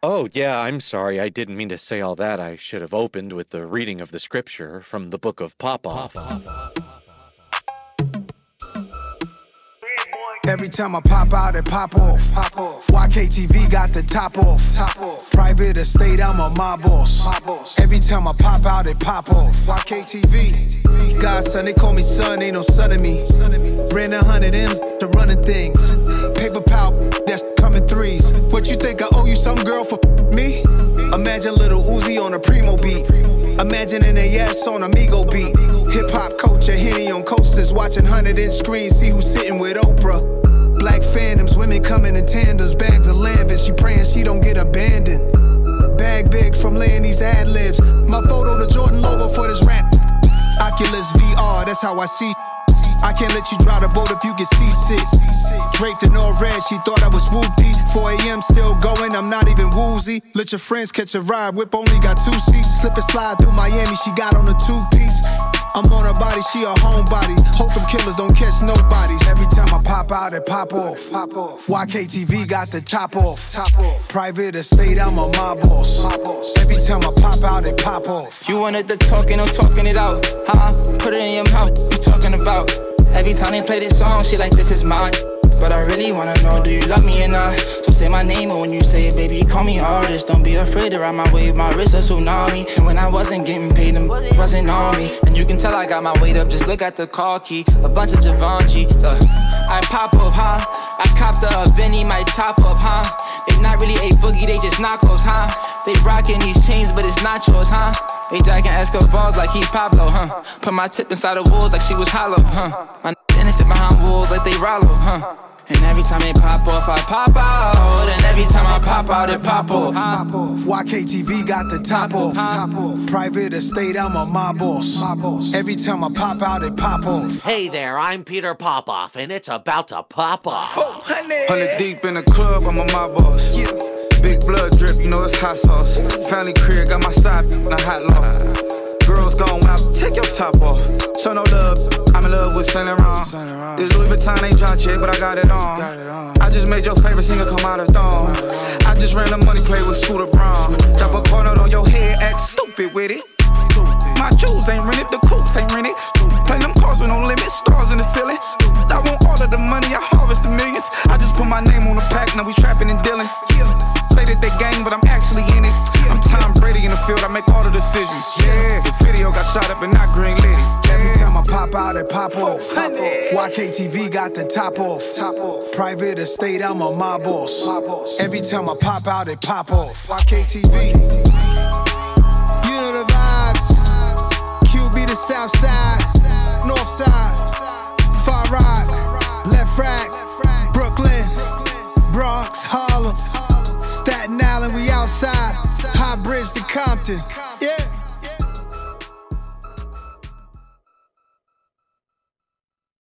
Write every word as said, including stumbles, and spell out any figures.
Oh, yeah, I'm sorry. I didn't mean to say all that. I should have opened with the reading of the scripture from the book of Popoff. Every time I pop out, it pop off. Pop off. Y K T V got the top off. Top off. Private estate, I'm a mob boss. Mob boss. Every time I pop out, it pop off. Y K T V. Godson, they call me son, ain't no son of me. Ran a hundred M's to running things. Paper power, that's coming threes. What you think I owe you some girl for me? Imagine little Uzi on a Primo beat. Imagine an A S on a Migo beat. Hip hop culture, Henny on coasters. Watching hundred inch screens, see who's sitting with Oprah. Black phantoms, women coming in tandems. Bags of Lambert, she praying she don't get abandoned. Bag big from laying these ad libs. My photo, the Jordan logo for this rap. Oculus V R, that's how I see. I can't let you drive the boat if you get seasick. Draped in all red, she thought I was whoopty. four a.m. still going, I'm not even woozy. Let your friends catch a ride, whip only got two seats. Slip and slide through Miami, she got on a two-piece. I'm on her body, she a homebody. Hope them killers don't catch nobodies. Every time I pop out, it pop off. Pop off. Y K T V got the top off. Top off. Private estate, I'm a mob boss. Mob boss. Every time I pop out, it pop off. You wanted the talking, I'm talking it out. Huh? Put it in your mouth, you talking about. Every time they play this song, she like, this is mine. But I really wanna know, do you love me or not? So say my name, and when you say it, baby, call me artist. Don't be afraid to ride my wave, my wrist a tsunami. And when I wasn't getting paid, them wasn't on me. And you can tell I got my weight up, just look at the car key. A bunch of Givenchy, uh, I pop up, huh? I copped a Benny, my top up, huh? They not really a boogie, they just knockoffs, huh? They rockin' these chains, but it's not yours, huh? They jacking Escobars like he Pablo, huh? Put my tip inside the walls like she was hollow, huh? My innocent behind walls like they Rollo, huh? And every time they pop off, I pop out. And every time I pop out, it pop off. Pop off. Y K T V got the top off. Top off. Private estate, I'm a mob boss. Mob boss. Every time I pop out, it pop off. Hey there, I'm Peter Popoff, and it's about to pop off. four hundred deep in the club, I'm a mob boss. Yeah. Big blood drip, you know it's hot sauce. Family crib, got my side in a hot law. Girls gone out, take your top off. Show no love, I'm in love with Saint Laurent. This Louis Vuitton ain't dropped yet, but I got it on. I just made your favorite singer come out of thong. I just ran the money play with Scooter Braun. Drop a corner on your head, act stupid with it. My jewels ain't rented, the coupes ain't rented. Play them cars with no limit, stars in the ceiling. I want all of the money, I harvest the millions. I just put my name on the pack, now we trapping and dealing. Say that they gang, but I'm actually in it. I'm Tom Brady in the field, I make all the decisions. Yeah, the video got shot up and not green lit. Every time I pop out, it pop off. Y K T V got the top off. Top off. Private estate, I'm a mob boss. Mob boss. Every time I pop out, it pop off. Y K T V. You know the vibes. Q B the south side, north side, far right, left right, Brooklyn, Bronx, Harlem, Staten Island, we outside. High Bridge to Compton, yeah.